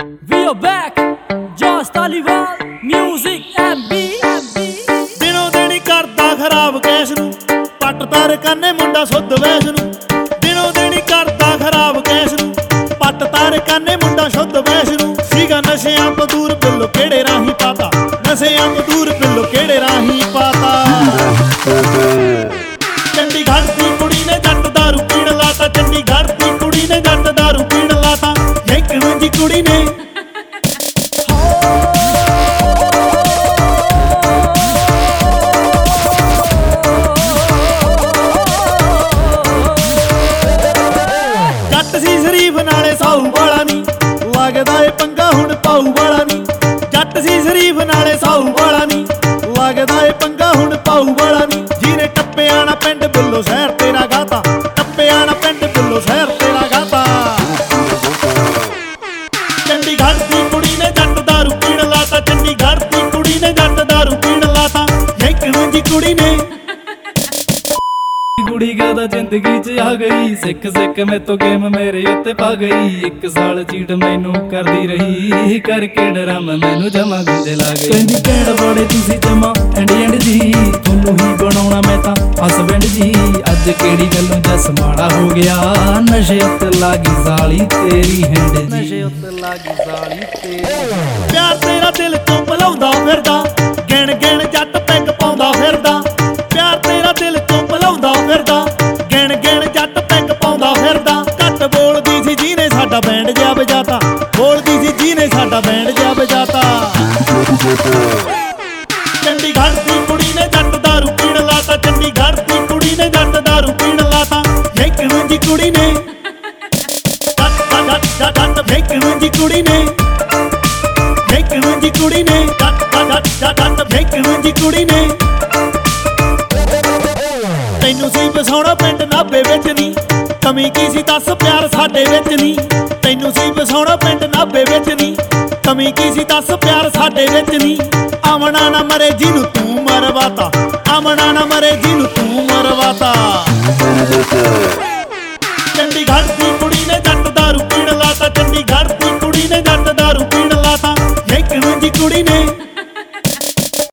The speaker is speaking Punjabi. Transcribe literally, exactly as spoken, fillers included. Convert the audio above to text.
We are back, Josh Taliwal, music M B ਦਿਨੋਂ ਦਿਨ ਕਰਦਾ ਖਰਾਬ ਕੈਸ ਨੂੰ, ਪੱਟ ਤਾਰ ਕੰਨੇ ਮੁੰਡਾ ਸੁੱਧ ਵੈਸ ਨੂੰ। ਦਿਨੋਂ ਦਿਨ ਕਰਦਾ ਖਰਾਬ ਕੈਸ ਨੂੰ, ਪੱਟ ਤਾਰ ਕੰਨੇ ਮੁੰਡਾ ਸੁੱਧ ਵੈਸ ਨੂੰ। ਸੀਗਾ ਨਸ਼ਿਆਂ ਤੋਂ ਦੂਰ ਬਿੱਲੋ ਕਿਹੜੇ ਰਾਹੀਂ ਪਾਤਾ, ਨਸ਼ਿਆਂ ਤੋਂ ਦੂਰ ਬਿੱਲੋ ਕਿਹੜੇ ਰਾਹੀਂ ਪਾਤਾ। ਚੰਡੀਗੜ੍ਹ ਦੀ ਕੁੜੀ ਨੇ ਜੱਟ ਦਾਰੂ ਪੀਣ ਲਾਤਾ, ਚੰਡੀਗੜ੍ਹ ਦੀ ਕੁੜੀ ਨੇ ਜੱਟ ਦਾਰੂ ਪੀਣ ਲਾਤਾ। ਜੈਂਕਣ ਦੀ ਕੁੜੀ ਨੇ ਜੱਟ ਸੀ ਸ਼ਰੀਫ ਨਾਲੇ ਸਾਊ ਵਾਲਾ ਨੀ, ਲੱਗਦਾ ਏ ਪੰਗਾ ਹੁਣ ਪਾਊ ਵਾਲਾ ਨੀ। ਜੱਟ ਸੀ ਸ਼ਰੀਫ ਨਾਲੇ ਸਾਊ ਵਾਲਾ ਨੀ, ਲੱਗਦਾ ਏ ਪੰਗਾ ਹੁਣ ਪਾਊ ਵਾਲਾ ਨੀ। ਜਿਹਨੇ ਟੱਪਿਆ ਨਾ ਪਿੰਡ ਬਿੱਲੋ ਸ਼ਹਿਰ ਤੇਰਾ ਗਾਤਾ, ਟੱਪਿਆ ਨਾ ਪਿੰਡ ਬਿੱਲੋ ਸ਼ਹਿਰ ਤੇਰਾ ਗਾਤਾ। ਚੰਡੀਗੜ੍ਹ ਦੀ ਕੁੜੀ ਨੇ ਜੱਟ ਦਾਰੂ ਪੀਣ ਲਾਤਾ, ਚੰਡੀਗੜ੍ਹ ਦੀ ਕੁੜੀ ਨੇ ਜੱਟ ਦਾਰੂ ਪੀਣ ਲਾਤਾ। ਜੈਂਕਣ ਦੀ ਕੁੜੀ ਨੇ ਕੁੜੀ ਕਦਾ ਜ਼ਿੰਦਗੀ 'ਚ ਆ ਗਈ, ਸਿੱਖ ਸਿੱਖ ਮੈਥੋਂ ਗੇਮ ਮੇਰੇ ਉੱਤੇ ਪਾ ਗਈ। ਇੱਕ ਸਾਲ ਚੀਟ ਮੈਨੂੰ ਕਰਦੀ ਰਹੀ, ਕਰਕੇ ਡਰਾਮਾ ਮੈਨੂੰ ਜਮਾ ਗੁੰਝੇ ਲਾ ਗਈ। ਕਹਿੰਦੀ ਕਹਿਣ ਬੜੇ ਤੁਸੀਂ ਜਮਾ ਐਂਡ ਐਂਡ ਜੀ, ਤੁਹਾਨੂੰ ਹੀ ਬਣਾਉਣਾ ਮੈਂ ਤਾਂ ਹਸਬੈਂਡ ਜੀ। ਅੱਜ ਕਿਹੜੀ ਗੱਲੋਂ ਜਸ ਮਾੜਾ ਹੋ ਗਿਆ, ਨਸ਼ੇ ਉੱਤੇ ਲਾਗੀ ਜ਼ਾਲੀ ਤੇਰੀ ਹੈਂਡ ਜੀ, ਨਸ਼ੇ ਉੱਤੇ ਲਾਗੀ ਜ਼ਾਲੀ ਤੇਰੀ। ਪਿਆਰ ਤੇਰਾ ਦਿਲ ਚੋਂ ਭੁਲਾਉਂਦਾ ਫਿਰਦਾ, ਗਿਣ ਗਿਣ ਜੱਟ ਪੈਗ ਪਾਉਂਦਾ ਫਿਰਦਾ। ਪਿਆਰ ਤੇਰਾ ਦਿਲ ਚੋਂ ਭੁਲਾਉਂਦਾ ਫਿਰਦਾ, ਗਿਣ ਗਿਣ ਜੱਟ ਪੈਗ ਪਾਉਂਦਾ ਫਿਰਦਾ। ਘੱਟ ਬੋਲਦੀ ਸੀ ਜਿਹਨੇ ਸਾਡਾ ਬੈਂਡ ਜਾ ਵਜਾਤਾ, ਬੋਲਦੀ ਸੀ ਜਿਹਨੇ ਸਾਡਾ ਬੈਂਡ ਜਾ ਵਜਾਤਾ। ਚੰਡੀਗੜ੍ਹ ਦੀ ਕੁੜੀ ਨੇ ਜੱਟ ਦਾਰੂ ਪੀਣ ਲਾਤਾ, ਚੰਡੀਗੜ੍ਹ ਦੀ ਕੁੜੀ ਨੇ ਜੱਟ ਦਾਰੂ ਪੀਣ ਲਾਤਾ। ਜੈਂਕਣ ਦੀ ਕੁੜੀ ਨੇ ਜੱਟ ਜੱਟ ਜੱਟ ਜੱਟ ਜੈਂਕਣ ਦੀ ਕੁੜੀ ਨੇ, ਜੈਂਕਣ ਦੀ ਕੁੜੀ ਨੇ ਜੱਟ ਜੱਟ ਜੱਟ ਜੱਟ ਜੈਂਕਣ ਦੀ ਕੁੜੀ ਨੇ। ਤੈਨੂੰ ਸੀ ਵਸਾਉਣਾ ਪਿੰਡ ਨਾਭੇ ਵਿੱਚ ਨੀ, ਕਮੀ ਕੀ ਸੀ ਦੱਸ ਪਿਆਰ ਸਾਡੇ ਵਿੱਚ ਨੀ। ਤੈਨੂੰ ਸੀ ਵਸਾਉਣਾ ਪਿੰਡ ਨਾਭੇ ਵਿੱਚ ਨੀ, ਕਮੀ ਕੀ ਸੀ ਦੱਸ ਪਿਆਰ ਸਾਡੇ ਵਿੱਚ ਨੀ। ਆਮਣਾ ਨਾ ਮਰੇ ਜਿਹਨੂੰ ਤੂੰ ਮਰਵਾਤਾ, ਆਮਣਾ ਨਾ ਮਰੇ ਜਿਹਨੂੰ ਤੂੰ ਮਰਵਾਤਾ।